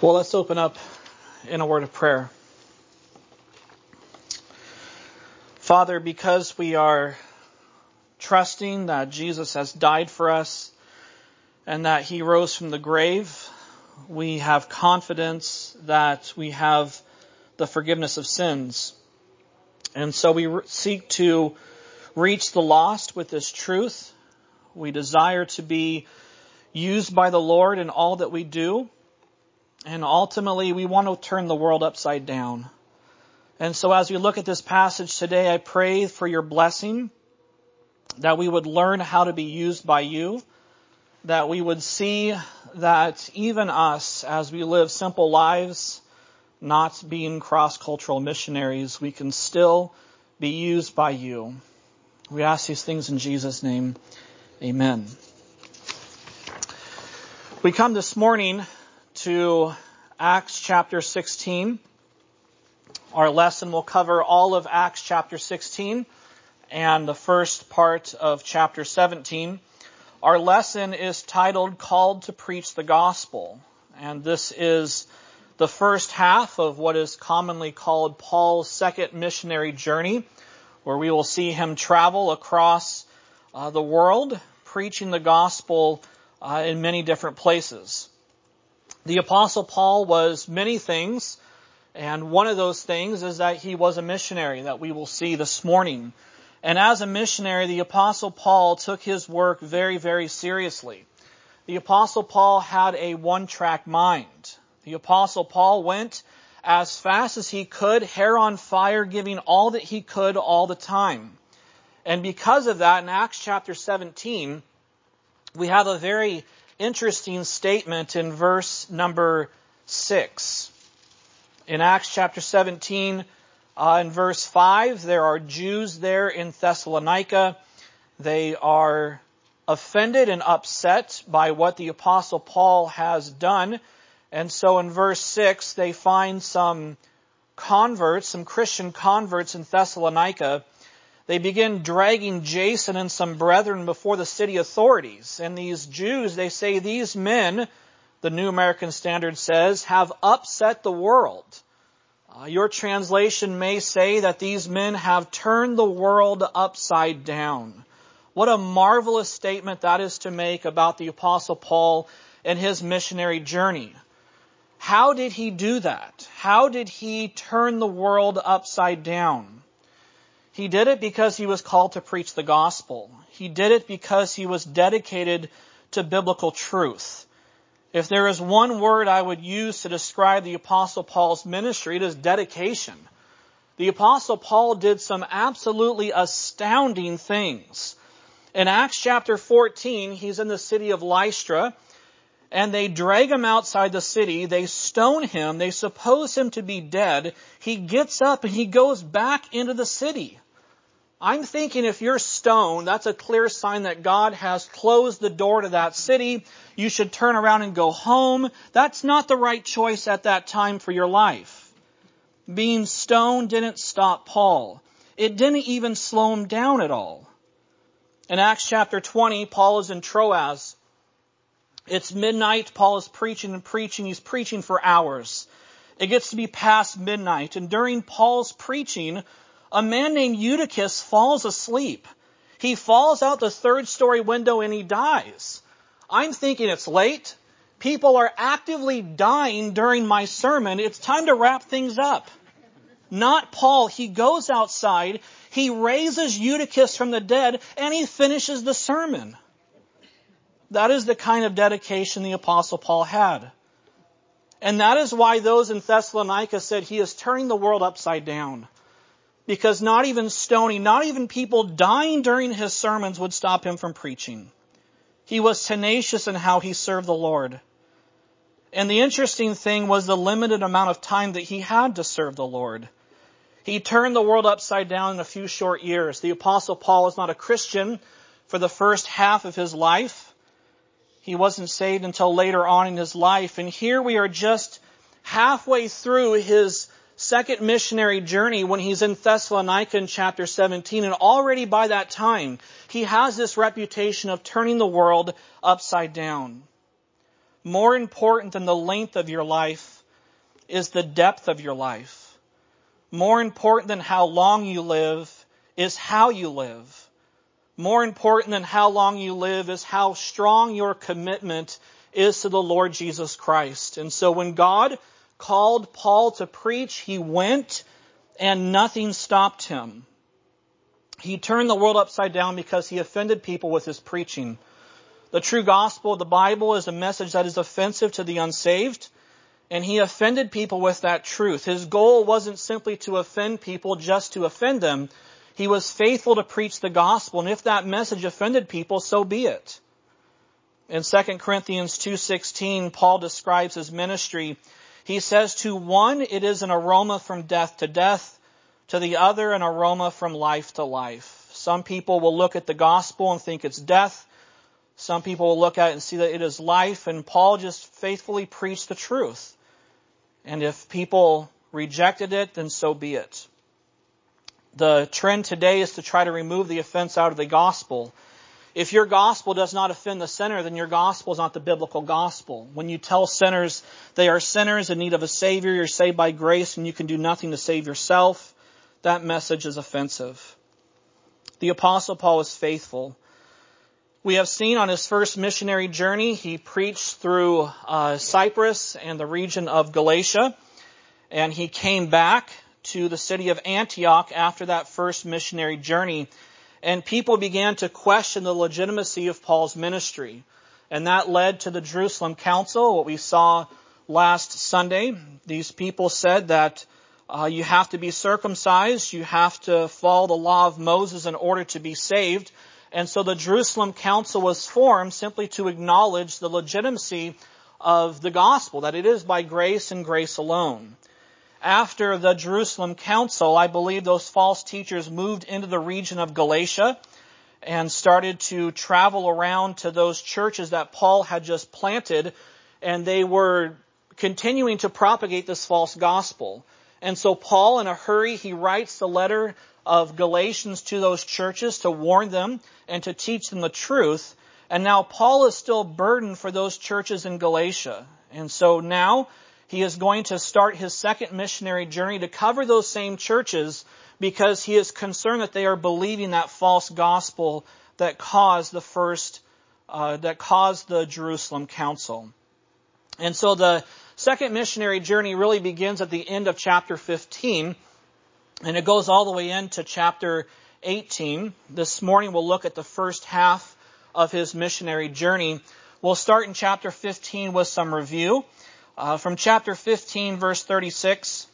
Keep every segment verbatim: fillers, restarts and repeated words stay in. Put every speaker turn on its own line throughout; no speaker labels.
Well, let's open up in a word of prayer. Father, because we are trusting that Jesus has died for us and that he rose from the grave, we have confidence that we have the forgiveness of sins. And so we seek to reach the lost with this truth. We desire to be used by the Lord in all that we do. And ultimately, we want to turn the world upside down. And so as we look at this passage today, I pray for your blessing, that we would learn how to be used by you, that we would see that even us, as we live simple lives, not being cross-cultural missionaries, we can still be used by you. We ask these things in Jesus' name. Amen. We come this morning to Acts chapter sixteen. Our lesson will cover all of Acts chapter sixteen and the first part of chapter seventeen. Our lesson is titled Called to Preach the Gospel. And this is the first half of what is commonly called Paul's second missionary journey, where we will see him travel across uh, the world preaching the gospel uh, in many different places. The Apostle Paul was many things, and one of those things is that he was a missionary that we will see this morning. And as a missionary, the Apostle Paul took his work very, very seriously. The Apostle Paul had a one-track mind. The Apostle Paul went as fast as he could, hair on fire, giving all that he could all the time. And because of that, in Acts chapter seventeen, we have a very interesting statement in verse number six. In Acts chapter seventeen, uh, in verse five, there are Jews there in Thessalonica. They are offended and upset by what the Apostle Paul has done. And so in verse six, they find some converts, some Christian converts in Thessalonica. They begin dragging Jason and some brethren before the city authorities. And these Jews, they say, these men, the New American Standard says, have upset the world. Uh, your translation may say that these men have turned the world upside down. What a marvelous statement that is to make about the Apostle Paul and his missionary journey. How did he do that? How did he turn the world upside down? He did it because he was called to preach the gospel. He did it because he was dedicated to biblical truth. If there is one word I would use to describe the Apostle Paul's ministry, it is dedication. The Apostle Paul did some absolutely astounding things. In Acts chapter fourteen, he's in the city of Lystra, and they drag him outside the city. They stone him. They suppose him to be dead. He gets up and he goes back into the city. I'm thinking if you're stoned, that's a clear sign that God has closed the door to that city. You should turn around and go home. That's not the right choice at that time for your life. Being stoned didn't stop Paul. It didn't even slow him down at all. In Acts chapter twenty, Paul is in Troas. It's midnight. Paul is preaching and preaching. He's preaching for hours. It gets to be past midnight. And during Paul's preaching, a man named Eutychus falls asleep. He falls out the third story window and he dies. I'm thinking it's late. People are actively dying during my sermon. It's time to wrap things up. Not Paul. He goes outside. He raises Eutychus from the dead and he finishes the sermon. That is the kind of dedication the Apostle Paul had. And that is why those in Thessalonica said he is turning the world upside down. Because not even stoning, not even people dying during his sermons would stop him from preaching. He was tenacious in how he served the Lord. And the interesting thing was the limited amount of time that he had to serve the Lord. He turned the world upside down in a few short years. The Apostle Paul was not a Christian for the first half of his life. He wasn't saved until later on in his life. And here we are just halfway through his second missionary journey when he's in Thessalonica in chapter seventeen. And already by that time, he has this reputation of turning the world upside down. More important than the length of your life is the depth of your life. More important than how long you live is how you live. More important than how long you live is how strong your commitment is to the Lord Jesus Christ. And so when God called Paul to preach, he went and nothing stopped him. He turned the world upside down because he offended people with his preaching. The true gospel of the Bible is a message that is offensive to the unsaved, and he offended people with that truth. His goal wasn't simply to offend people just to offend them. He was faithful to preach the gospel, and if that message offended people, so be it. In Second Corinthians two sixteen, Paul describes his ministry. He says, to one it is an aroma from death to death, to the other an aroma from life to life. Some people will look at the gospel and think it's death. Some people will look at it and see that it is life, and Paul just faithfully preached the truth. And if people rejected it, then so be it. The trend today is to try to remove the offense out of the gospel. If your gospel does not offend the sinner, then your gospel is not the biblical gospel. When you tell sinners they are sinners in need of a Savior, you're saved by grace and you can do nothing to save yourself, that message is offensive. The Apostle Paul is faithful. We have seen on his first missionary journey, he preached through uh, Cyprus and the region of Galatia, and he came back to the city of Antioch after that first missionary journey. And people began to question the legitimacy of Paul's ministry. And that led to the Jerusalem Council, what we saw last Sunday. These people said that uh, you have to be circumcised, you have to follow the law of Moses in order to be saved. And so the Jerusalem Council was formed simply to acknowledge the legitimacy of the gospel, that it is by grace and grace alone. After the Jerusalem Council, I believe those false teachers moved into the region of Galatia and started to travel around to those churches that Paul had just planted, and they were continuing to propagate this false gospel. And so Paul, in a hurry, he writes the letter of Galatians to those churches to warn them and to teach them the truth. And now Paul is still burdened for those churches in Galatia. And so now he is going to start his second missionary journey to cover those same churches because he is concerned that they are believing that false gospel that caused the first, uh, that caused the Jerusalem Council. And so the second missionary journey really begins at the end of chapter fifteen, and it goes all the way into chapter eighteen. This morning we'll look at the first half of his missionary journey. We'll start in chapter fifteen with some review. Uh, from chapter fifteen, verse thirty-six,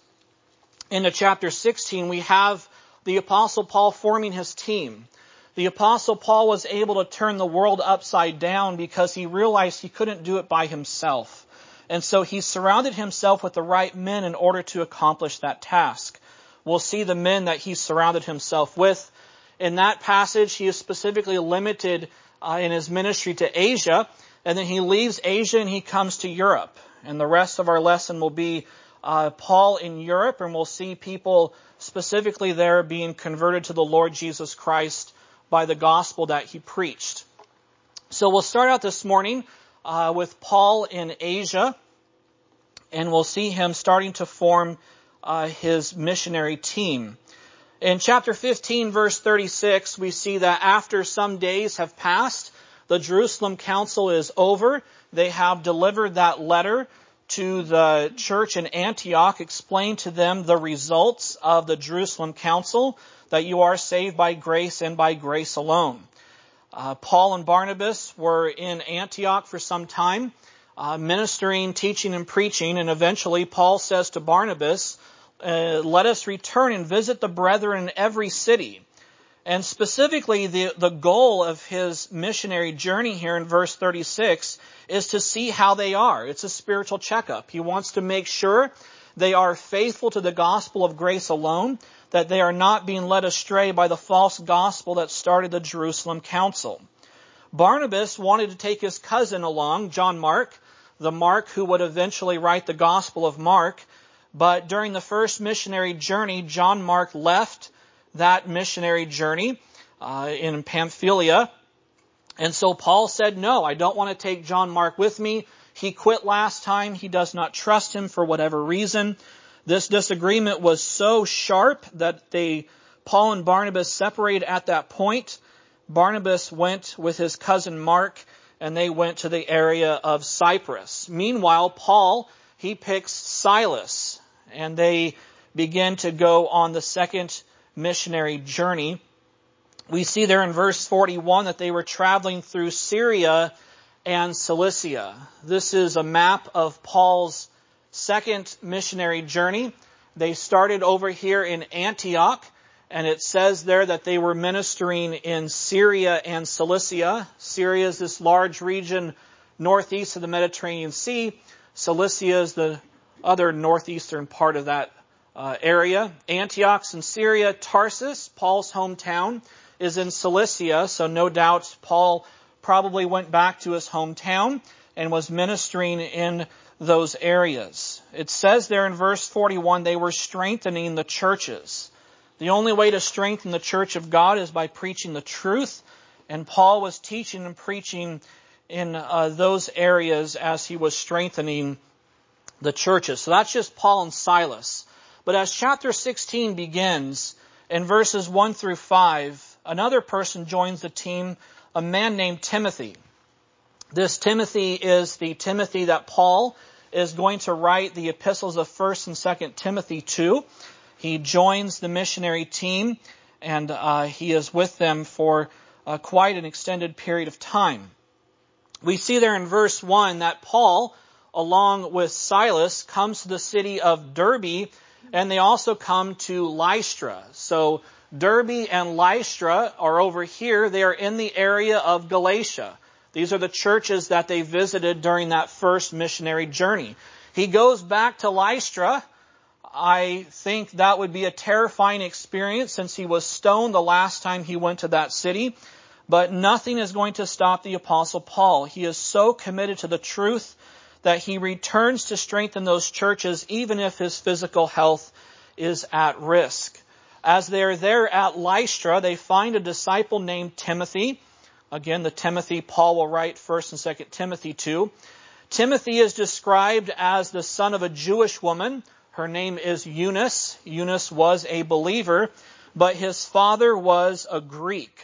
into chapter sixteen, we have the Apostle Paul forming his team. The Apostle Paul was able to turn the world upside down because he realized he couldn't do it by himself. And so he surrounded himself with the right men in order to accomplish that task. We'll see the men that he surrounded himself with. In that passage, he is specifically limited uh, in his ministry to Asia, and then he leaves Asia and he comes to Europe. And the rest of our lesson will be uh, Paul in Europe, and we'll see people specifically there being converted to the Lord Jesus Christ by the gospel that he preached. So we'll start out this morning uh, with Paul in Asia, and we'll see him starting to form uh, his missionary team. In chapter fifteen, verse thirty-six, we see that after some days have passed, the Jerusalem Council is over. They have delivered that letter to the church in Antioch, explained to them the results of the Jerusalem Council, that you are saved by grace and by grace alone. Uh, Paul and Barnabas were in Antioch for some time, uh, ministering, teaching, and preaching, and eventually Paul says to Barnabas, uh, let us return and visit the brethren in every city. And specifically, the, the goal of his missionary journey here in verse thirty-six is to see how they are. It's a spiritual checkup. He wants to make sure they are faithful to the gospel of grace alone, that they are not being led astray by the false gospel that started the Jerusalem Council. Barnabas wanted to take his cousin along, John Mark, the Mark who would eventually write the Gospel of Mark. But during the first missionary journey, John Mark left that missionary journey uh, in Pamphylia. And so Paul said, no, I don't want to take John Mark with me. He quit last time. He does not trust him for whatever reason. This disagreement was so sharp that they, Paul and Barnabas separated at that point. Barnabas went with his cousin Mark, and they went to the area of Cyprus. Meanwhile, Paul, he picks Silas, and they begin to go on the second missionary journey. We see there in verse forty-one that they were traveling through Syria and Cilicia. This is a map of Paul's second missionary journey. They started over here in Antioch, and it says there that they were ministering in Syria and Cilicia. Syria is this large region northeast of the Mediterranean Sea. Cilicia is the other northeastern part of that uh, area. Antioch's in Syria. Tarsus, Paul's hometown, is in Cilicia, so no doubt Paul probably went back to his hometown and was ministering in those areas. It says there in verse forty-one, they were strengthening the churches. The only way to strengthen the church of God is by preaching the truth, and Paul was teaching and preaching in uh, those areas as he was strengthening the churches. So that's just Paul and Silas. But as chapter sixteen begins, in verses one through five, another person joins the team, a man named Timothy. This Timothy is the Timothy that Paul is going to write the epistles of First and Second Timothy to. He joins the missionary team, and uh, he is with them for uh, quite an extended period of time. We see there in verse one that Paul, along with Silas, comes to the city of Derbe, and they also come to Lystra. So Derbe and Lystra are over here. They are in the area of Galatia. These are the churches that they visited during that first missionary journey. He goes back to Lystra. I think that would be a terrifying experience since he was stoned the last time he went to that city. But nothing is going to stop the Apostle Paul. He is so committed to the truth that he returns to strengthen those churches even if his physical health is at risk. As they're there at Lystra, they find a disciple named Timothy. Again, the Timothy Paul will write First and Second Timothy to. Timothy is described as the son of a Jewish woman. Her name is Eunice. Eunice was a believer, but his father was a Greek.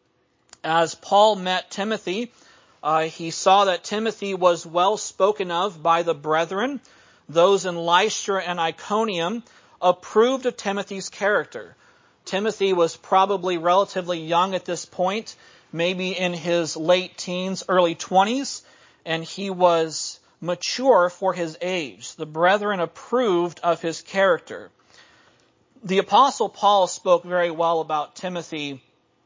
As Paul met Timothy, uh, he saw that Timothy was well spoken of by the brethren. Those in Lystra and Iconium approved of Timothy's character. Timothy was probably relatively young at this point, maybe in his late teens, early twenties, and he was mature for his age. The brethren approved of his character. The Apostle Paul spoke very well about Timothy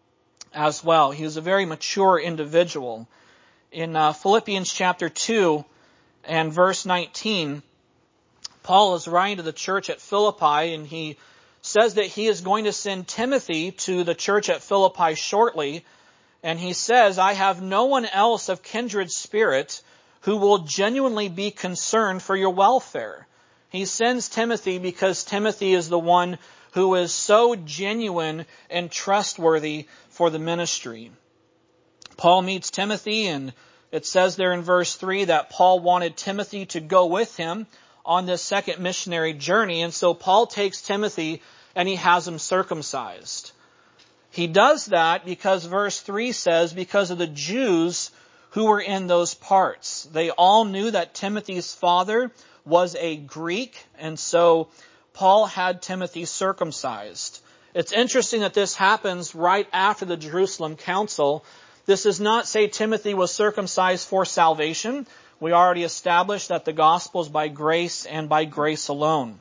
as well. He was a very mature individual. In uh, Philippians chapter two and verse nineteen, Paul is writing to the church at Philippi, and he says that he is going to send Timothy to the church at Philippi shortly. And he says, I have no one else of kindred spirit who will genuinely be concerned for your welfare. He sends Timothy because Timothy is the one who is so genuine and trustworthy for the ministry. Paul meets Timothy, and it says there in verse three that Paul wanted Timothy to go with him on this second missionary journey. And so Paul takes Timothy and he has him circumcised. He does that because verse three says, because of the Jews who were in those parts. They all knew that Timothy's father was a Greek, and so Paul had Timothy circumcised. It's interesting that this happens right after the Jerusalem Council. This does not say Timothy was circumcised for salvation. We already established that the gospel is by grace and by grace alone.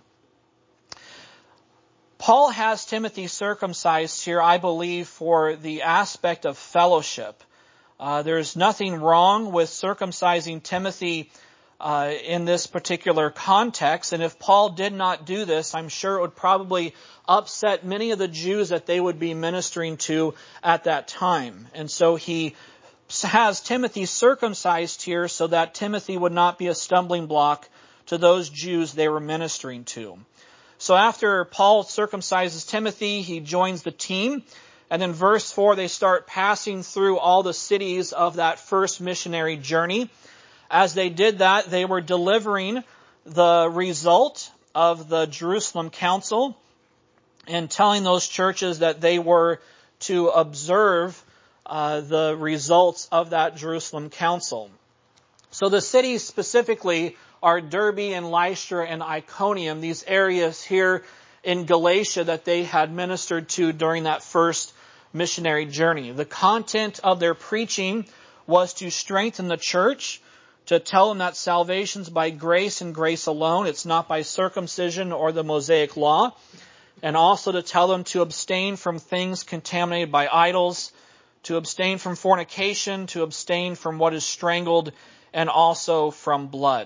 Paul has Timothy circumcised here, I believe, for the aspect of fellowship. Uh, there's nothing wrong with circumcising Timothy uh, in this particular context. And if Paul did not do this, I'm sure it would probably upset many of the Jews that they would be ministering to at that time. And so he has Timothy circumcised here so that Timothy would not be a stumbling block to those Jews they were ministering to. So after Paul circumcises Timothy, he joins the team. And in verse four, they start passing through all the cities of that first missionary journey. As they did that, they were delivering the result of the Jerusalem Council and telling those churches that they were to observe uh, the results of that Jerusalem Council. So the cities specifically are Derbe and Lystra and Iconium, these areas here in Galatia that they had ministered to during that first missionary journey. The content of their preaching was to strengthen the church, to tell them that salvation's by grace and grace alone. It's not by circumcision or the Mosaic law. And also to tell them to abstain from things contaminated by idols, to abstain from fornication, to abstain from what is strangled, and also from blood.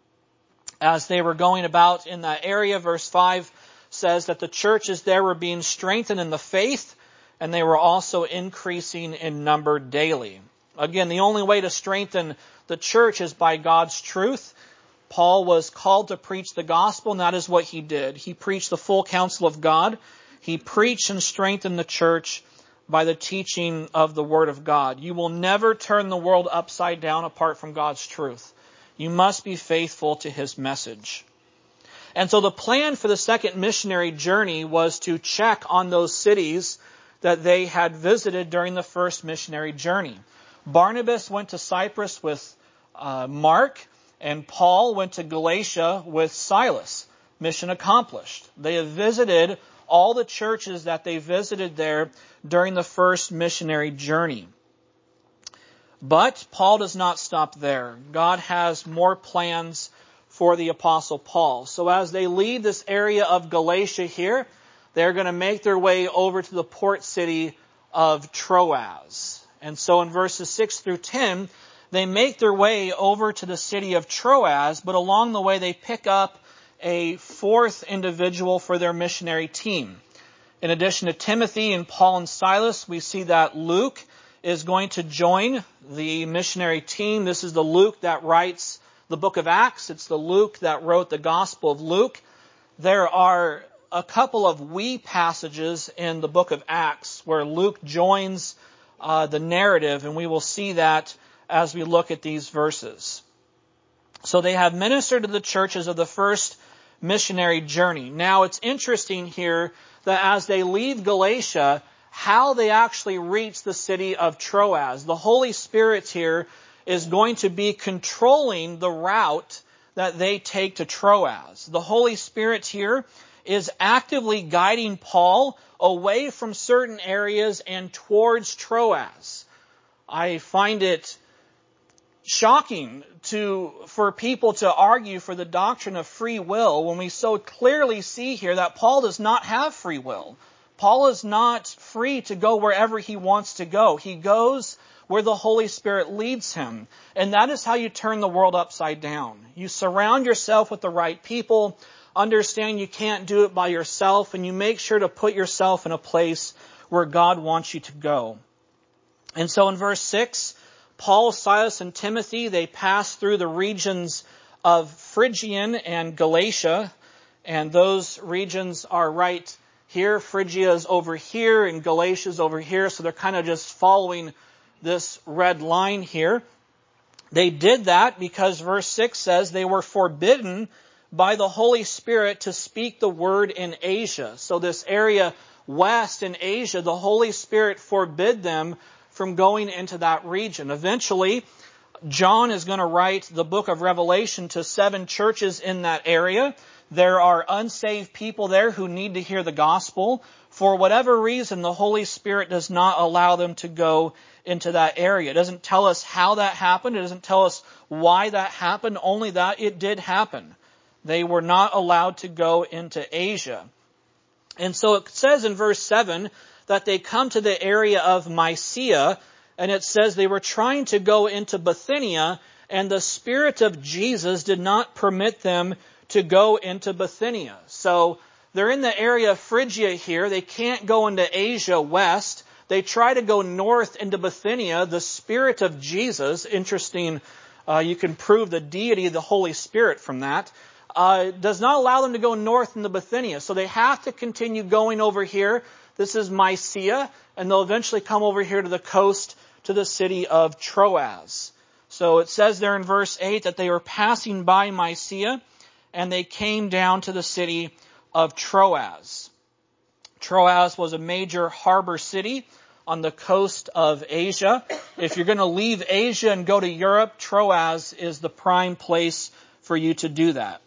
As they were going about in that area, verse five says that the churches there were being strengthened in the faith, and they were also increasing in number daily. Again, the only way to strengthen the church is by God's truth. Paul was called to preach the gospel, and that is what he did. He preached the full counsel of God. He preached and strengthened the church by the teaching of the Word of God. You will never turn the world upside down apart from God's truth. You must be faithful to His message. And so the plan for the second missionary journey was to check on those cities that they had visited during the first missionary journey. Barnabas went to Cyprus with uh, Mark, and Paul went to Galatia with Silas. Mission accomplished. They have visited all the churches that they visited there during the first missionary journey. But Paul does not stop there. God has more plans for the Apostle Paul. So as they leave this area of Galatia here, they're going to make their way over to the port city of Troas. And so in verses six through ten, they make their way over to the city of Troas, but along the way they pick up a fourth individual for their missionary team. In addition to Timothy and Paul and Silas, we see that Luke is going to join the missionary team. This is the Luke that writes the book of Acts. It's the Luke that wrote the Gospel of Luke. There are a couple of we passages in the book of Acts where Luke joins uh, the narrative, and we will see that as we look at these verses. So they have ministered to the churches of the first missionary journey. Now it's interesting here that as they leave Galatia, how they actually reach the city of Troas. The Holy Spirit here is going to be controlling the route that they take to Troas. The Holy Spirit here is actively guiding Paul away from certain areas and towards Troas. I find it shocking to for people to argue for the doctrine of free will when we so clearly see here that Paul does not have free will. Paul is not free to go wherever he wants to go. He goes where the Holy Spirit leads him. And that is how you turn the world upside down. You surround yourself with the right people, understand you can't do it by yourself, and you make sure to put yourself in a place where God wants you to go. And so in verse six, Paul, Silas, and Timothy, they pass through the regions of Phrygian and Galatia, and those regions are right here. Phrygia is over here, and Galatia is over here, so they're kind of just following this red line here. They did that because verse six says they were forbidden by the Holy Spirit to speak the word in Asia. So this area west in Asia, the Holy Spirit forbid them from going into that region. Eventually, John is going to write the book of Revelation to seven churches in that area. There are unsaved people there who need to hear the gospel. For whatever reason, the Holy Spirit does not allow them to go into that area. It doesn't tell us how that happened. It doesn't tell us why that happened, only that it did happen. They were not allowed to go into Asia. And so it says in verse seven that they come to the area of Mysia, and it says they were trying to go into Bithynia, and the Spirit of Jesus did not permit them to go into Bithynia. So they're in the area of Phrygia here. They can't go into Asia west. They try to go north into Bithynia. The Spirit of Jesus, interesting, uh, you can prove the deity of the Holy Spirit from that, uh, does not allow them to go north into Bithynia. So they have to continue going over here. This is Mysia, and they'll eventually come over here to the coast to the city of Troas. So it says there in verse eight that they were passing by Mysia, and they came down to the city of Troas. Troas was a major harbor city on the coast of Asia. If you're going to leave Asia and go to Europe, Troas is the prime place for you to do that.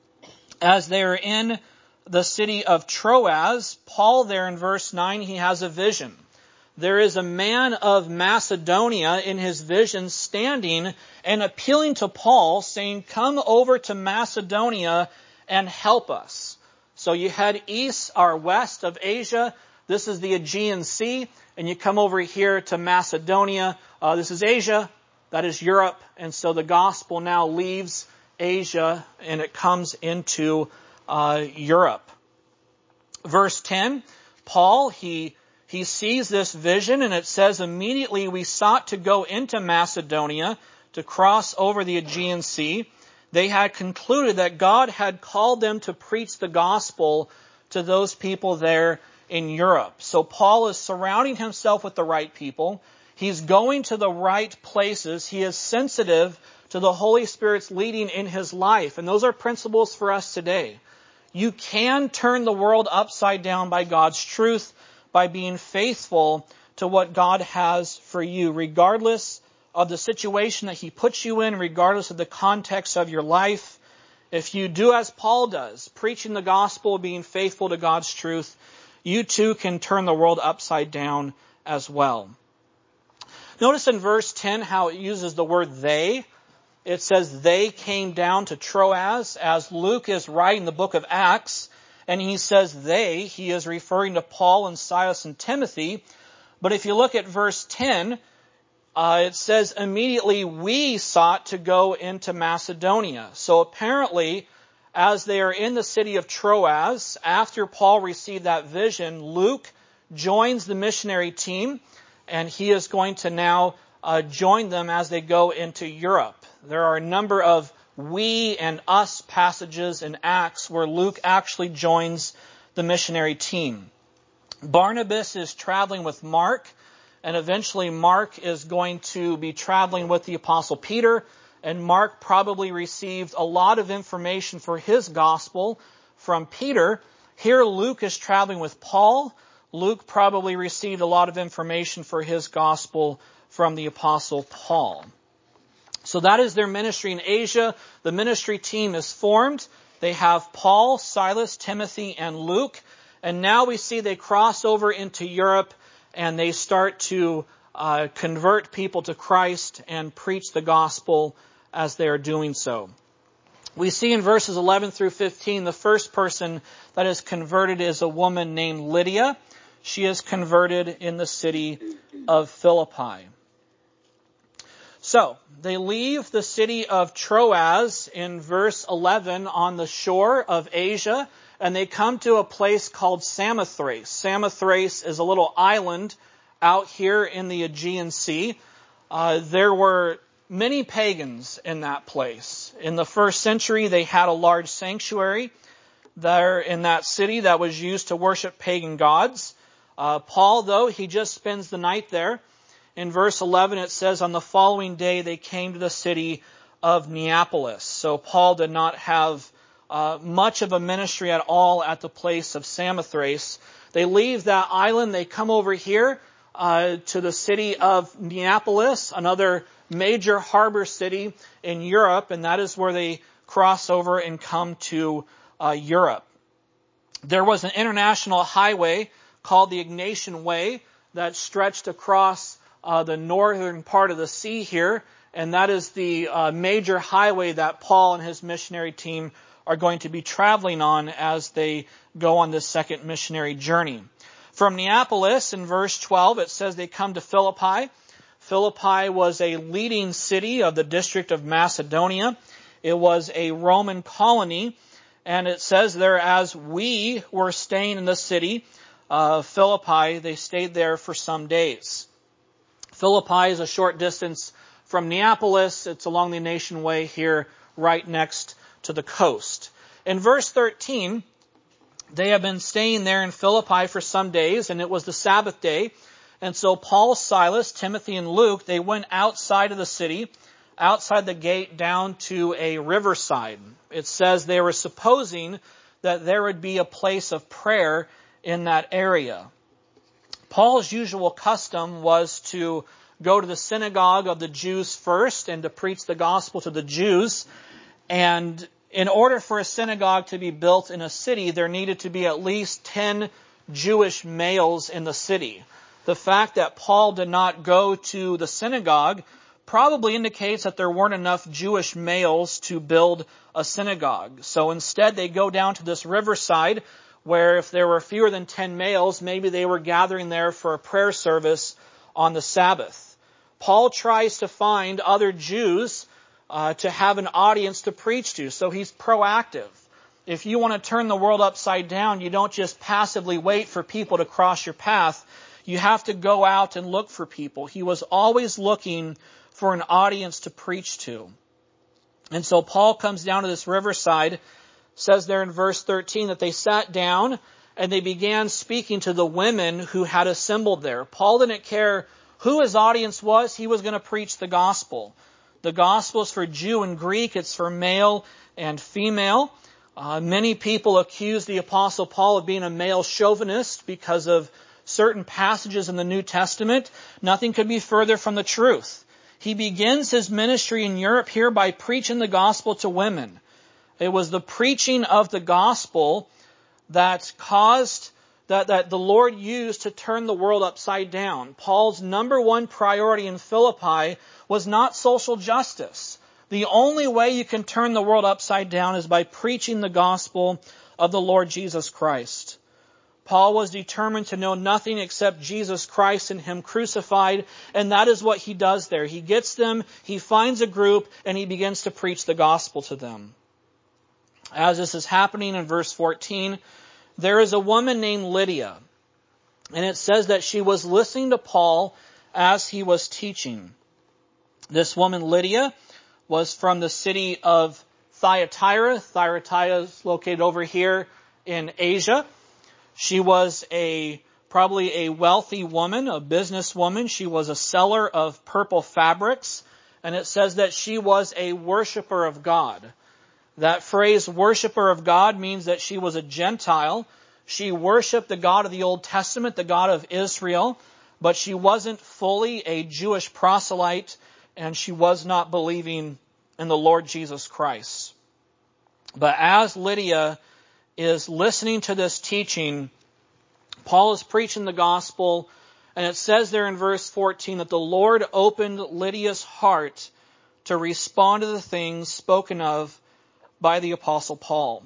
As they are in the city of Troas, Paul there in verse nine, he has a vision. There is a man of Macedonia in his vision standing and appealing to Paul, saying, "Come over to Macedonia and help us." So you head east or west of Asia. This is the Aegean Sea. And you come over here to Macedonia. Uh, this is Asia. That is Europe. And so the gospel now leaves Asia and it comes into uh, Europe. Verse ten, Paul, he, he sees this vision, and it says, "Immediately we sought to go into Macedonia to cross over the Aegean Sea. They had concluded that God had called them to preach the gospel to those people there in Europe." So Paul is surrounding himself with the right people. He's going to the right places. He is sensitive to the Holy Spirit's leading in his life. And those are principles for us today. You can turn the world upside down by God's truth, by being faithful to what God has for you, regardless of the situation that he puts you in, regardless of the context of your life. If you do as Paul does, preaching the gospel, being faithful to God's truth, you too can turn the world upside down as well. Notice in verse ten how it uses the word they. It says they came down to Troas. As Luke is writing the book of Acts, and he says they, he is referring to Paul and Silas and Timothy. But if you look at verse ten, uh, it says immediately we sought to go into Macedonia. So apparently, as they are in the city of Troas, after Paul received that vision, Luke joins the missionary team, and he is going to now uh, join them as they go into Europe. There are a number of we and us passages in Acts where Luke actually joins the missionary team. Barnabas is traveling with Mark, and eventually Mark is going to be traveling with the Apostle Peter. And Mark probably received a lot of information for his gospel from Peter. Here Luke is traveling with Paul. Luke probably received a lot of information for his gospel from the Apostle Paul. So that is their ministry in Asia. The ministry team is formed. They have Paul, Silas, Timothy, and Luke. And now we see they cross over into Europe and they start to uh, convert people to Christ and preach the gospel as they are doing so. We see in verses eleven through fifteen, the first person that is converted is a woman named Lydia. She is converted in the city of Philippi. So, they leave the city of Troas in verse eleven on the shore of Asia, and they come to a place called Samothrace. Samothrace is a little island out here in the Aegean Sea. Uh, there were many pagans in that place. In the first century, they had a large sanctuary there in that city that was used to worship pagan gods. Uh, Paul, though, he just spends the night there. In verse eleven, it says, on the following day, they came to the city of Neapolis. So Paul did not have uh, much of a ministry at all at the place of Samothrace. They leave that island. They come over here uh, to the city of Neapolis, another major harbor city in Europe, and that is where they cross over and come to uh, Europe. There was an international highway called the Egnatian Way that stretched across uh, the northern part of the sea here, and that is the uh, major highway that Paul and his missionary team are going to be traveling on as they go on this second missionary journey. From Neapolis, in verse twelve, it says they come to Philippi. Philippi was a leading city of the district of Macedonia. It was a Roman colony, and it says there, as we were staying in the city of Philippi, they stayed there for some days. Philippi is a short distance from Neapolis. It's along the Egnatian Way here, right next to the coast. In verse thirteen, they have been staying there in Philippi for some days, and it was the Sabbath day. And so Paul, Silas, Timothy, and Luke, they went outside of the city. outside the gate down to a riverside. It says they were supposing that there would be a place of prayer in that area. Paul's usual custom was to go to the synagogue of the Jews first and to preach the gospel to the Jews. And in order for a synagogue to be built in a city, there needed to be at least ten Jewish males in the city. The fact that Paul did not go to the synagogue probably indicates that there weren't enough Jewish males to build a synagogue. So instead they go down to this riverside where if there were fewer than ten males, maybe they were gathering there for a prayer service on the Sabbath. Paul tries to find other Jews uh, to have an audience to preach to, so he's proactive. If you want to turn the world upside down, you don't just passively wait for people to cross your path. You have to go out and look for people. He was always looking for an audience to preach to. And so Paul comes down to this riverside, says there in verse thirteen that they sat down and they began speaking to the women who had assembled there. Paul didn't care who his audience was. He was going to preach the gospel. The gospel is for Jew and Greek. It's for male and female. Uh, many people accuse the Apostle Paul of being a male chauvinist because of certain passages in the New Testament. Nothing could be further from the truth. He begins his ministry in Europe here by preaching the gospel to women. It was the preaching of the gospel that caused, that, that the Lord used to turn the world upside down. Paul's number one priority in Philippi was not social justice. The only way you can turn the world upside down is by preaching the gospel of the Lord Jesus Christ. Paul was determined to know nothing except Jesus Christ and Him crucified, and that is what he does there. He gets them, he finds a group, and he begins to preach the gospel to them. As this is happening in verse fourteen, there is a woman named Lydia, and it says that she was listening to Paul as he was teaching. This woman, Lydia, was from the city of Thyatira. Thyatira is located over here in Asia. She was a probably a wealthy woman, a businesswoman. She was a seller of purple fabrics, and it says that she was a worshiper of God. That phrase, worshiper of God, means that she was a Gentile. She worshipped the God of the Old Testament, the God of Israel, but she wasn't fully a Jewish proselyte, and she was not believing in the Lord Jesus Christ. But as Lydia is listening to this teaching, Paul is preaching the gospel, and it says there in verse fourteen that the Lord opened Lydia's heart to respond to the things spoken of by the Apostle Paul.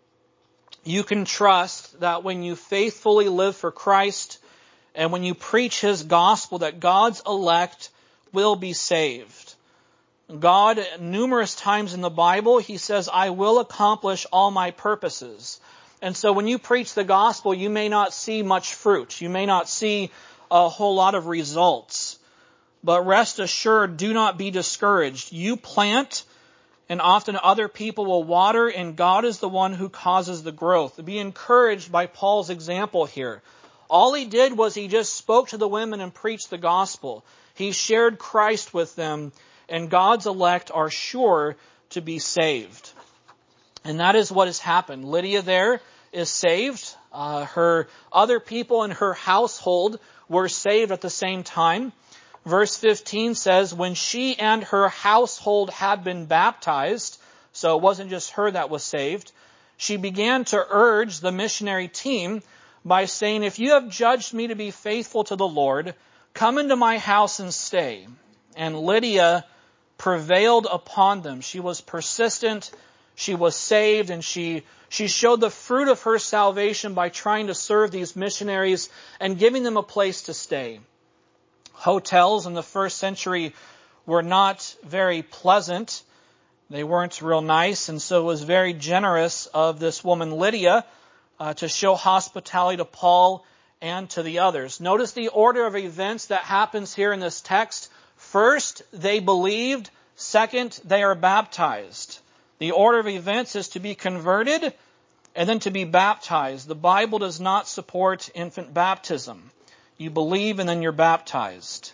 You can trust that when you faithfully live for Christ and when you preach His gospel, that God's elect will be saved. God, numerous times in the Bible, He says, I will accomplish all my purposes. And so when you preach the gospel, you may not see much fruit. You may not see a whole lot of results. But rest assured, do not be discouraged. You plant, and often other people will water, and God is the one who causes the growth. Be encouraged by Paul's example here. All he did was he just spoke to the women and preached the gospel. He shared Christ with them, and God's elect are sure to be saved. And that is what has happened. Lydia there is saved. Uh, her other people in her household were saved at the same time. Verse fifteen says, when she and her household had been baptized, so it wasn't just her that was saved, she began to urge the missionary team by saying, if you have judged me to be faithful to the Lord, come into my house and stay. And Lydia prevailed upon them. She was persistent, she was saved, and she, she showed the fruit of her salvation by trying to serve these missionaries and giving them a place to stay. Hotels in the first century were not very pleasant. They weren't real nice, and so it was very generous of this woman Lydia uh, to show hospitality to Paul and to the others. Notice the order of events that happens here in this text. First, they believed. Second, they are baptized. The order of events is to be converted and then to be baptized. The Bible does not support infant baptism. You believe and then you're baptized.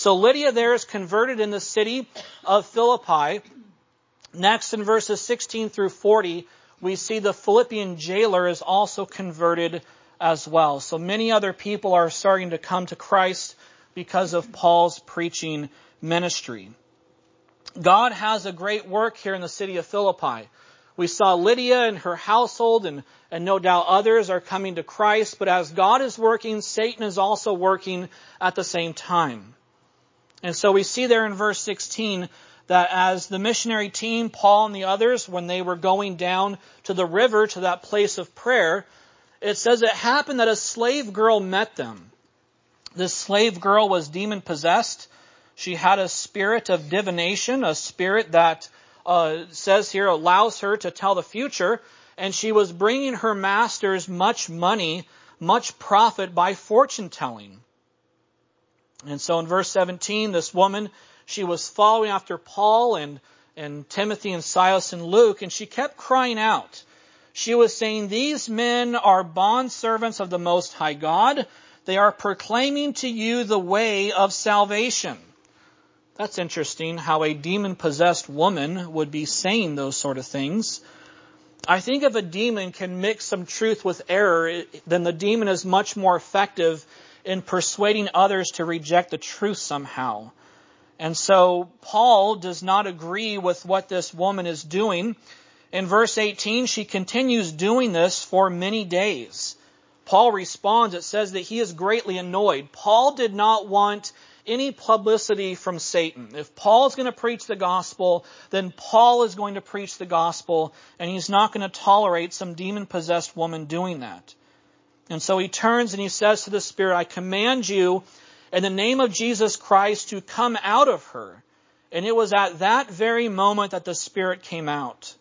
So Lydia there is converted in the city of Philippi. Next, in verses sixteen through forty, we see the Philippian jailer is also converted as well. So many other people are starting to come to Christ because of Paul's preaching ministry. God has a great work here in the city of Philippi. We saw Lydia and her household, and, and no doubt others are coming to Christ. But as God is working, Satan is also working at the same time. And so we see there in verse sixteen that as the missionary team, Paul and the others, when they were going down to the river, to that place of prayer, it says it happened that a slave girl met them. This slave girl was demon-possessed. She had a spirit of divination, a spirit that uh, says here allows her to tell the future. And she was bringing her masters much money, much profit by fortune-telling. And so in verse seventeen, this woman, she was following after Paul and, and Timothy and Silas and Luke, and she kept crying out. She was saying, "These men are bondservants of the Most High God. They are proclaiming to you the way of salvation." That's interesting how a demon-possessed woman would be saying those sort of things. I think if a demon can mix some truth with error, then the demon is much more effective in persuading others to reject the truth somehow. And so Paul does not agree with what this woman is doing. In verse eighteen, she continues doing this for many days. Paul responds, it says that he is greatly annoyed. Paul did not want any publicity from Satan. If Paul is going to preach the gospel, then Paul is going to preach the gospel, and he's not going to tolerate some demon-possessed woman doing that. And so he turns and he says to the spirit, "I command you in the name of Jesus Christ to come out of her." And it was at that very moment that the spirit came out.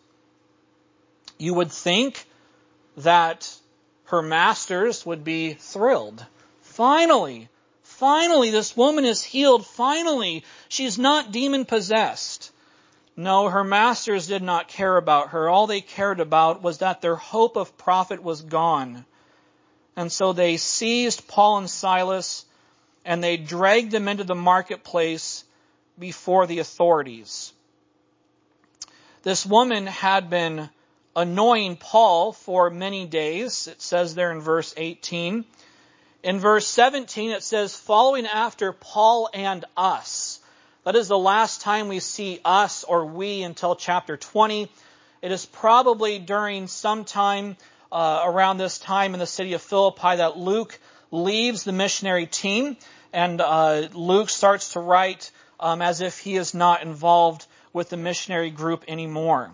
You would think that her masters would be thrilled. Finally, finally, this woman is healed. Finally, she's not demon-possessed. No, her masters did not care about her. All they cared about was that their hope of profit was gone. And so they seized Paul and Silas and they dragged them into the marketplace before the authorities. This woman had been annoying Paul for many days. It says there in verse eighteen. In verse seventeen, it says, "Following after Paul and us." That is the last time we see us or we until chapter twenty. It is probably during some time uh, around this time in the city of Philippi that Luke leaves the missionary team, and uh, Luke starts to write um, as if he is not involved with the missionary group anymore.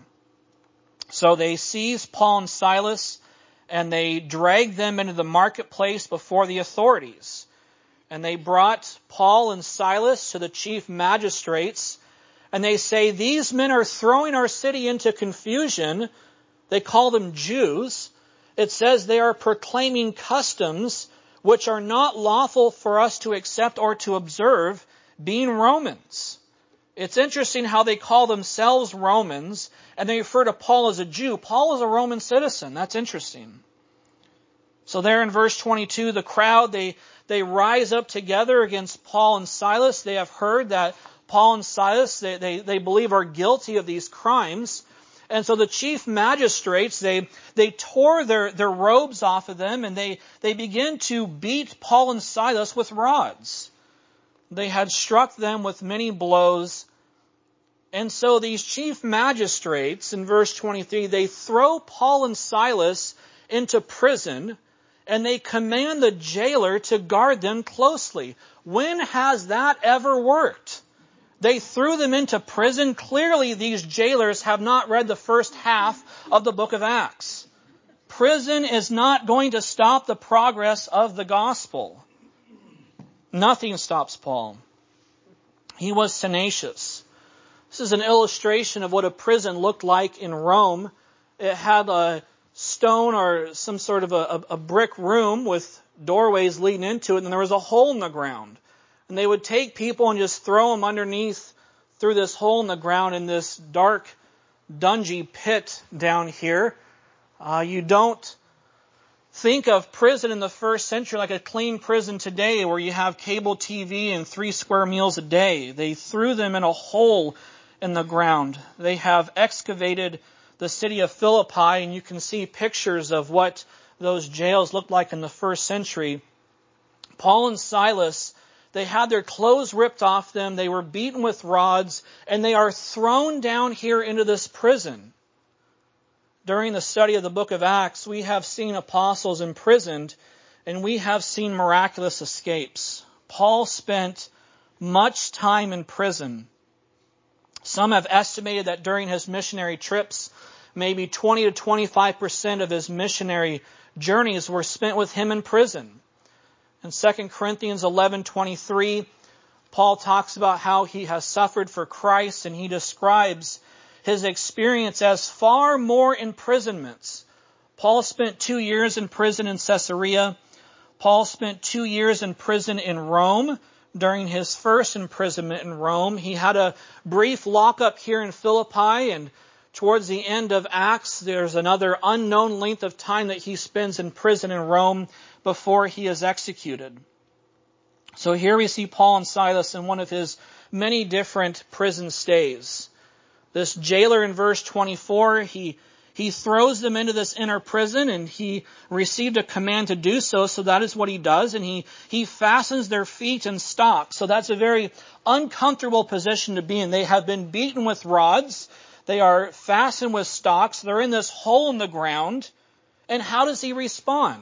So they seize Paul and Silas, and they drag them into the marketplace before the authorities. And they brought Paul and Silas to the chief magistrates, and they say, "These men are throwing our city into confusion." They call them Jews. It says they are proclaiming customs which are not lawful for us to accept or to observe, being Romans. It's interesting how they call themselves Romans, and they refer to Paul as a Jew. Paul is a Roman citizen. That's interesting. So there in verse twenty-two, the crowd, they, they rise up together against Paul and Silas. They have heard that Paul and Silas, they, they, they believe, are guilty of these crimes. And so the chief magistrates, they, they tore their, their robes off of them, and they, they begin to beat Paul and Silas with rods. They had struck them with many blows. And so these chief magistrates, in verse twenty-three, they throw Paul and Silas into prison, and they command the jailer to guard them closely. When has that ever worked? They threw them into prison. Clearly, these jailers have not read the first half of the book of Acts. Prison is not going to stop the progress of the gospel. Nothing stops Paul. He was tenacious. This is an illustration of what a prison looked like in Rome. It had a stone or some sort of a, a brick room with doorways leading into it, and there was a hole in the ground. And they would take people and just throw them underneath through this hole in the ground in this dark, dungy pit down here. Uh, you don't think of prison in the first century like a clean prison today where you have cable T V and three square meals a day. They threw them in a hole in the ground. They have excavated the city of Philippi, and you can see pictures of what those jails looked like in the first century. Paul and Silas, they had their clothes ripped off them, they were beaten with rods, and they are thrown down here into this prison. During the study of the book of Acts, we have seen apostles imprisoned, and we have seen miraculous escapes. Paul spent much time in prison. Some have estimated that during his missionary trips, maybe twenty to twenty-five percent of his missionary journeys were spent with him in prison. In Second Corinthians eleven twenty-three, Paul talks about how he has suffered for Christ, and he describes his experience as far more imprisonments. Paul spent two years in prison in Caesarea. Paul spent two years in prison in Rome. During his first imprisonment in Rome, he had a brief lockup here in Philippi, and towards the end of Acts, there's another unknown length of time that he spends in prison in Rome before he is executed. So here we see Paul and Silas in one of his many different prison stays. This jailer in verse twenty-four, he he throws them into this inner prison, and he received a command to do so, so that is what he does, and he, he fastens their feet in stocks. So that's a very uncomfortable position to be in. They have been beaten with rods. They are fastened with stocks. They're in this hole in the ground. And how does he respond?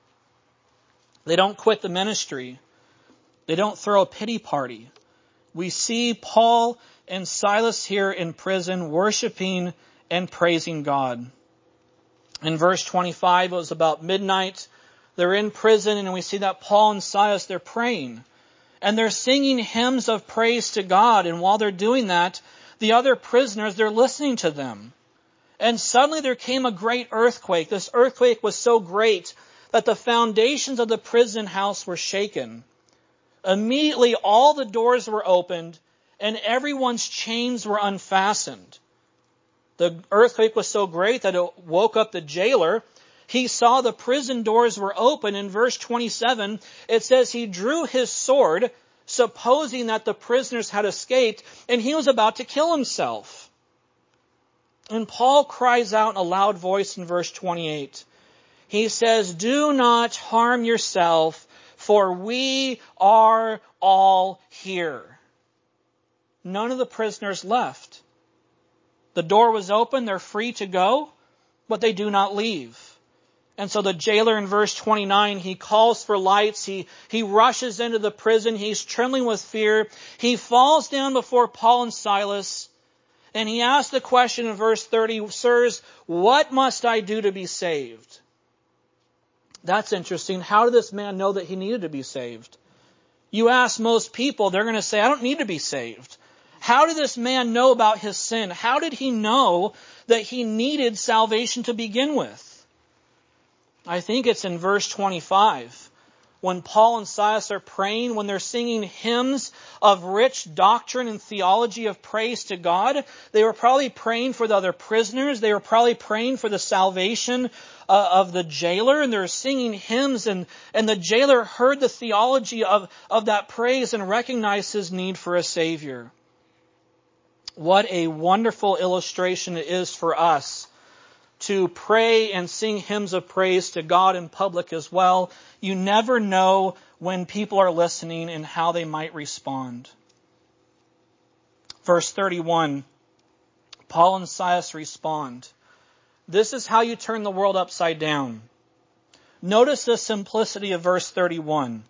They don't quit the ministry. They don't throw a pity party. We see Paul and Silas here in prison worshiping and praising God. In verse twenty-five, it was about midnight. They're in prison, and we see that Paul and Silas, they're praying. And they're singing hymns of praise to God. And while they're doing that, the other prisoners, they're listening to them. And suddenly there came a great earthquake. This earthquake was so great that the foundations of the prison house were shaken. Immediately all the doors were opened, and everyone's chains were unfastened. The earthquake was so great that it woke up the jailer. He saw the prison doors were open. In verse twenty-seven, it says he drew his sword, supposing that the prisoners had escaped, and he was about to kill himself. And Paul cries out in a loud voice in verse twenty-eight. He says, "Do not harm yourself, for we are all here." None of the prisoners left. The door was open, they're free to go, but they do not leave. And so the jailer in verse twenty-nine, he calls for lights, he, he rushes into the prison, he's trembling with fear, he falls down before Paul and Silas, and he asks the question in verse thirty, "Sirs, what must I do to be saved?" That's interesting. How did this man know that he needed to be saved? You ask most people, they're going to say, "I don't need to be saved." How did this man know about his sin? How did he know that he needed salvation to begin with? I think it's in verse twenty-five. When Paul and Silas are praying, when they're singing hymns of rich doctrine and theology of praise to God, they were probably praying for the other prisoners. They were probably praying for the salvation uh, of the jailer. And they're singing hymns, and, and the jailer heard the theology of, of that praise and recognized his need for a Savior. What a wonderful illustration it is for us to pray and sing hymns of praise to God in public as well. You never know when people are listening and how they might respond. Verse thirty-one, Paul and Silas respond. This is how you turn the world upside down. Notice the simplicity of verse thirty-one.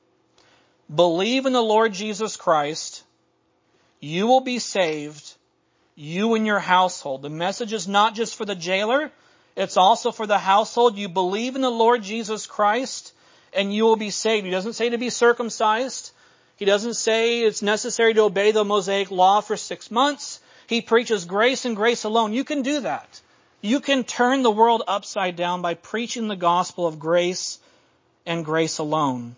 Believe in the Lord Jesus Christ, you will be saved, you and your household. The message is not just for the jailer, it's also for the household. You believe in the Lord Jesus Christ, and you will be saved. He doesn't say to be circumcised. He doesn't say it's necessary to obey the Mosaic law for six months. He preaches grace and grace alone. You can do that. You can turn the world upside down by preaching the gospel of grace and grace alone.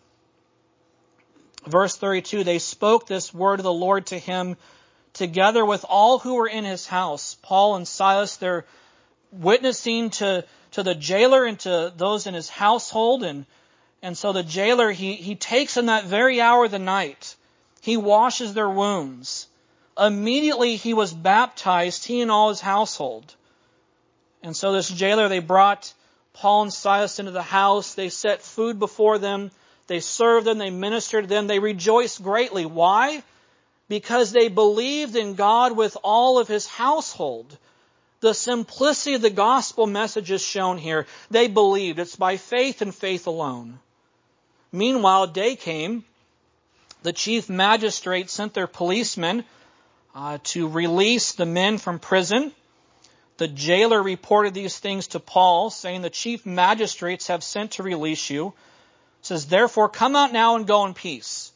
Verse thirty-two, they spoke this word of the Lord to him together with all who were in his house. Paul and Silas, they're witnessing to, to the jailer and to those in his household. And, and so the jailer, he, he takes in that very hour of the night. He washes their wounds. Immediately he was baptized, he and all his household. And so this jailer, they brought Paul and Silas into the house. They set food before them. They served them. They ministered to them. They rejoiced greatly. Why? Because they believed in God with all of his household. The simplicity of the gospel message is shown here. They believed. It's by faith and faith alone. Meanwhile, day came. The chief magistrate sent their policemen uh, to release the men from prison. The jailer reported these things to Paul, saying, the chief magistrates have sent to release you. It says, therefore, come out now and go in peace.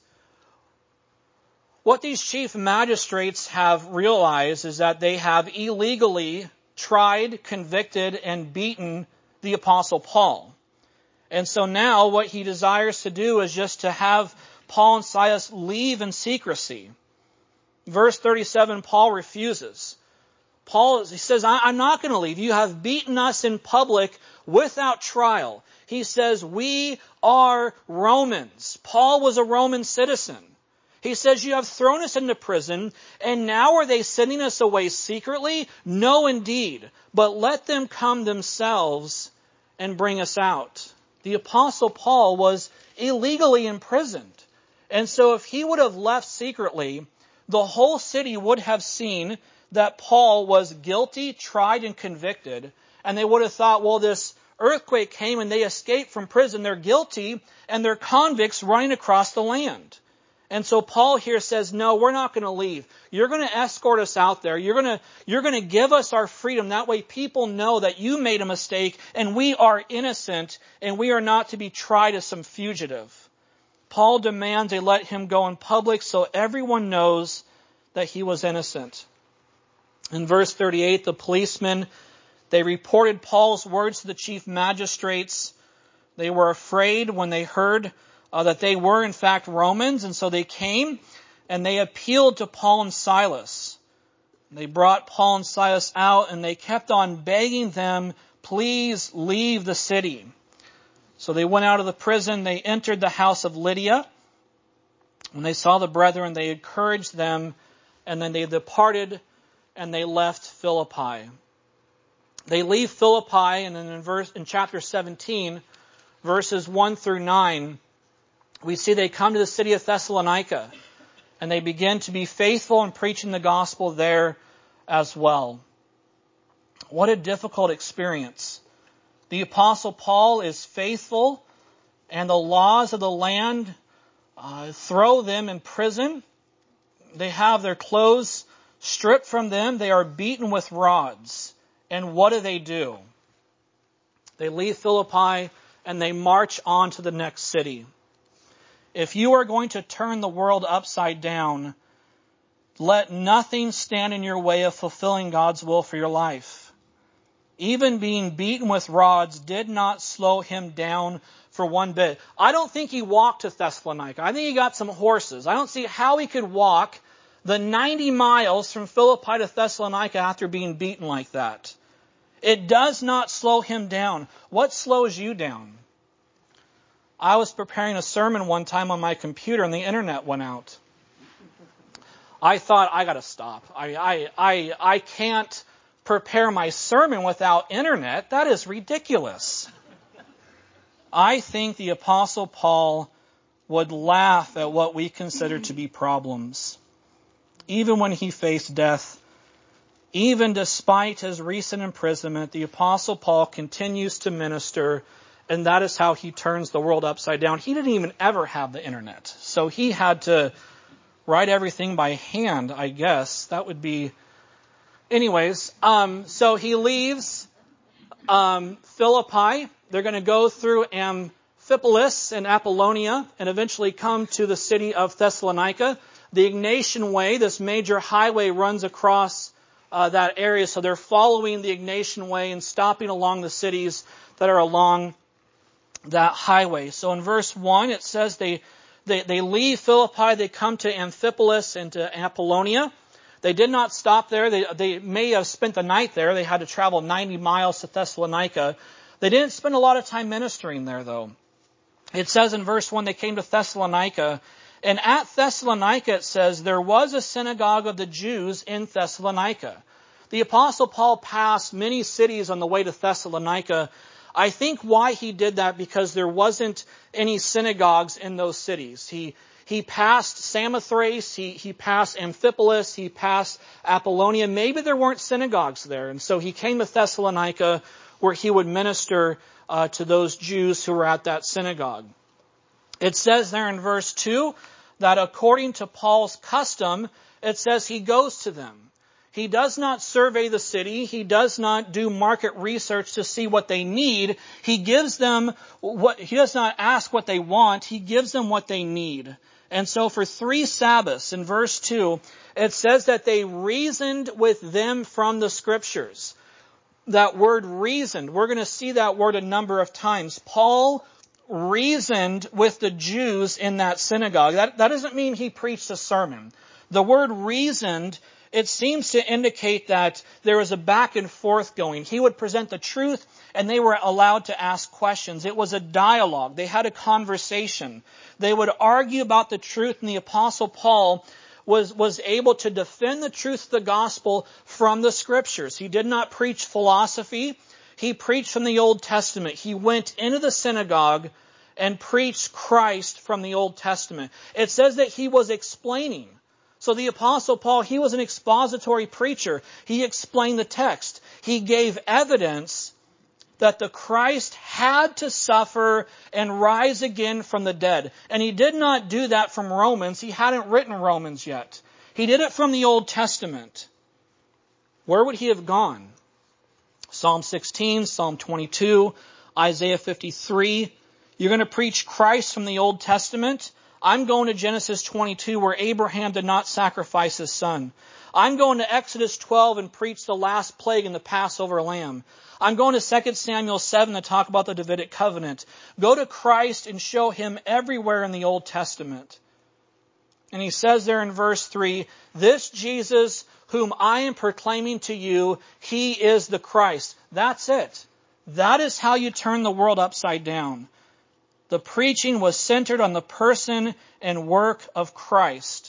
What these chief magistrates have realized is that they have illegally tried, convicted, and beaten the Apostle Paul. And so now what he desires to do is just to have Paul and Silas leave in secrecy. Verse thirty-seven, Paul refuses. Paul, he says, I'm not going to leave. You have beaten us in public without trial. He says, we are Romans. Paul was a Roman citizen. He says, you have thrown us into prison, and now are they sending us away secretly? No, indeed. But let them come themselves and bring us out. The Apostle Paul was illegally imprisoned. And so if he would have left secretly, the whole city would have seen that Paul was guilty, tried, and convicted. And they would have thought, well, this earthquake came and they escaped from prison. They're guilty and they're convicts running across the land. And so Paul here says, no, we're not going to leave. You're going to escort us out there. You're going to, you're going to give us our freedom. That way people know that you made a mistake and we are innocent and we are not to be tried as some fugitive. Paul demands they let him go in public so everyone knows that he was innocent. In verse thirty-eight, the policemen, they reported Paul's words to the chief magistrates. They were afraid when they heard uh, that they were in fact Romans, and so they came and they appealed to Paul and Silas. They brought Paul and Silas out and they kept on begging them, please leave the city. So they went out of the prison, they entered the house of Lydia. When they saw the brethren, they encouraged them, and then they departed and they left Philippi. They leave Philippi, and then in verse in chapter seventeen, verses one through nine, we see they come to the city of Thessalonica, and they begin to be faithful in preaching the gospel there as well. What a difficult experience. The Apostle Paul is faithful, and the laws of the land uh, throw them in prison. They have their clothes stripped from them. They are beaten with rods. And what do they do? They leave Philippi and they march on to the next city. If you are going to turn the world upside down, let nothing stand in your way of fulfilling God's will for your life. Even being beaten with rods did not slow him down for one bit. I don't think he walked to Thessalonica. I think he got some horses. I don't see how he could walk the ninety miles from Philippi to Thessalonica after being beaten like that. It does not slow him down. What slows you down? I was preparing a sermon one time on my computer and the internet went out. I thought, I gotta stop. I, I, I, I can't prepare my sermon without internet. That is ridiculous. I think the Apostle Paul would laugh at what we consider to be problems. Even when he faced death, even despite his recent imprisonment, the Apostle Paul continues to minister, and that is how he turns the world upside down. He didn't even ever have the internet, so he had to write everything by hand, I guess. That would be... Anyways, um, so he leaves um, Philippi. They're going to go through Amphipolis and Apollonia and eventually come to the city of Thessalonica. The Ignatian Way, this major highway, runs across uh, that area. So they're following the Ignatian Way and stopping along the cities that are along that highway. So in verse one, it says they, they, they leave Philippi, they come to Amphipolis and to Apollonia. They did not stop there. They, they may have spent the night there. They had to travel ninety miles to Thessalonica. They didn't spend a lot of time ministering there, though. It says in verse one, they came to Thessalonica. And at Thessalonica, it says, there was a synagogue of the Jews in Thessalonica. The Apostle Paul passed many cities on the way to Thessalonica. I think why he did that, because there wasn't any synagogues in those cities. He He passed Samothrace, he, he passed Amphipolis, he passed Apollonia. Maybe there weren't synagogues there. And so he came to Thessalonica where he would minister uh, to those Jews who were at that synagogue. It says there in verse two that according to Paul's custom, it says he goes to them. He does not survey the city. He does not do market research to see what they need. He gives them what, he does not ask what they want. He gives them what they need. And so for three Sabbaths, in verse two, it says that they reasoned with them from the Scriptures. That word reasoned, we're going to see that word a number of times. Paul reasoned with the Jews in that synagogue. That, that doesn't mean he preached a sermon. The word reasoned, it seems to indicate that there was a back and forth going. He would present the truth and they were allowed to ask questions. It was a dialogue. They had a conversation. They would argue about the truth, and the Apostle Paul was, was able to defend the truth of the gospel from the Scriptures. He did not preach philosophy. He preached from the Old Testament. He went into the synagogue and preached Christ from the Old Testament. It says that he was explaining. So the Apostle Paul, he was an expository preacher. He explained the text. He gave evidence that the Christ had to suffer and rise again from the dead. And he did not do that from Romans. He hadn't written Romans yet. He did it from the Old Testament. Where would he have gone? Psalm sixteen, Psalm twenty-two, Isaiah fifty-three. You're going to preach Christ from the Old Testament? I'm going to Genesis twenty-two, where Abraham did not sacrifice his son. I'm going to Exodus twelve and preach the last plague in the Passover lamb. I'm going to Second Samuel seven to talk about the Davidic covenant. Go to Christ and show him everywhere in the Old Testament. And he says there in verse three, this Jesus whom I am proclaiming to you, he is the Christ. That's it. That is how you turn the world upside down. The preaching was centered on the person and work of Christ.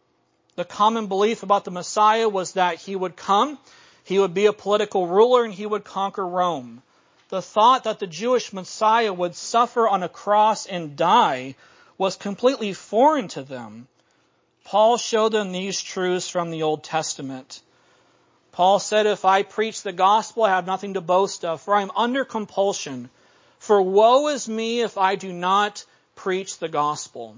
The common belief about the Messiah was that he would come, he would be a political ruler, and he would conquer Rome. The thought that the Jewish Messiah would suffer on a cross and die was completely foreign to them. Paul showed them these truths from the Old Testament. Paul said, if I preach the gospel, I have nothing to boast of, for I am under compulsion. For woe is me if I do not preach the gospel.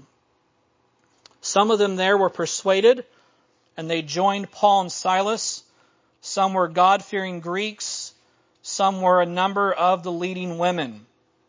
Some of them there were persuaded, and they joined Paul and Silas. Some were God-fearing Greeks. Some were a number of the leading women.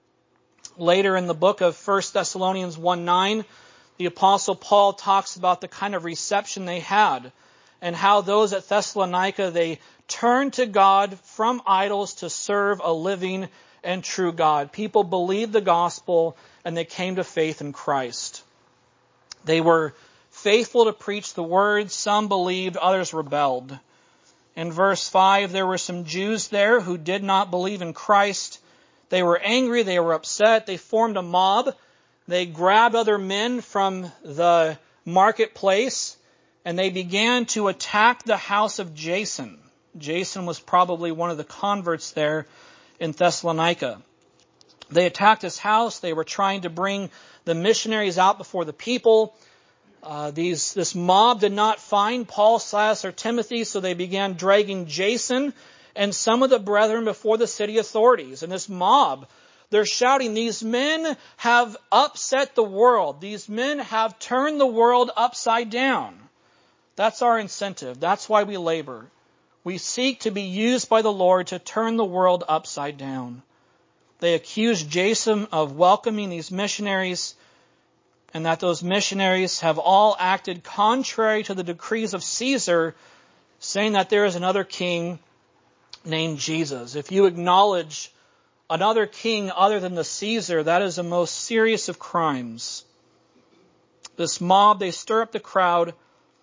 Later in the book of First Thessalonians one nine, the Apostle Paul talks about the kind of reception they had and how those at Thessalonica, they turned to God from idols to serve a living and true God. People believed the gospel and they came to faith in Christ. They were faithful to preach the word. Some believed, others rebelled. In verse five, there were some Jews there who did not believe in Christ. They were angry, they were upset, they formed a mob. They grabbed other men from the marketplace and they began to attack the house of Jason. Jason was probably one of the converts there in Thessalonica. They attacked his house. They were trying to bring the missionaries out before the people. Uh, these this mob did not find Paul, Silas, or Timothy, so they began dragging Jason and some of the brethren before the city authorities. And this mob, they're shouting, these men have upset the world. These men have turned the world upside down. That's our incentive. That's why we labor. We seek to be used by the Lord to turn the world upside down. They accused Jason of welcoming these missionaries, and that those missionaries have all acted contrary to the decrees of Caesar, saying that there is another king named Jesus. If you acknowledge another king other than the Caesar, that is the most serious of crimes. This mob, they stir up the crowd.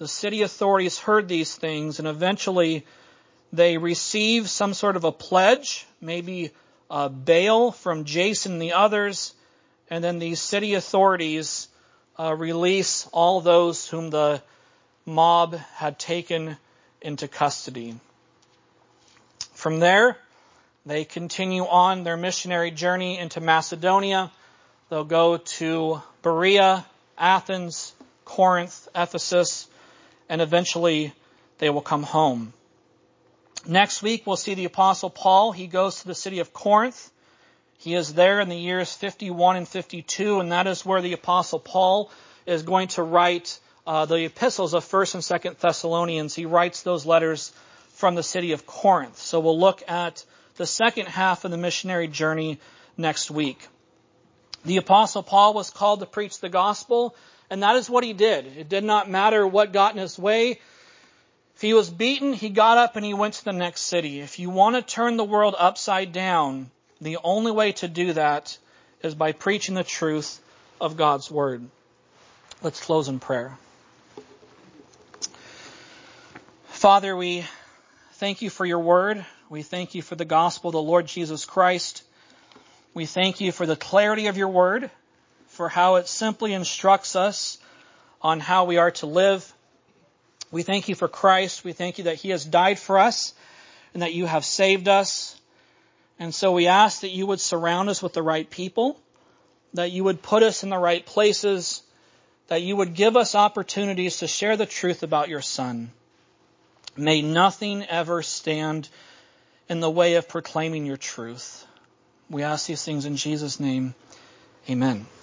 the city authorities heard these things, and eventually they receive some sort of a pledge, maybe a bail from Jason and the others, and then these city authorities uh, release all those whom the mob had taken into custody. From there, they continue on their missionary journey into Macedonia. They'll go to Berea, Athens, Corinth, Ephesus, and eventually they will come home. Next week, we'll see the Apostle Paul. He goes to the city of Corinth. He is there in the years fifty-one and fifty-two, and that is where the Apostle Paul is going to write uh, the epistles of First and Second Thessalonians. He writes those letters from the city of Corinth. So we'll look at the second half of the missionary journey next week. The Apostle Paul was called to preach the gospel, and that is what he did. It did not matter what got in his way. If he was beaten, he got up and he went to the next city. If you want to turn the world upside down, the only way to do that is by preaching the truth of God's word. Let's close in prayer. Father, we thank you for your word. We thank you for the gospel of the Lord Jesus Christ. We thank you for the clarity of your word, for how it simply instructs us on how we are to live. We thank you for Christ. We thank you that he has died for us and that you have saved us. And so we ask that you would surround us with the right people, that you would put us in the right places, that you would give us opportunities to share the truth about your Son. May nothing ever stand in the way of proclaiming your truth. We ask these things in Jesus' name. Amen.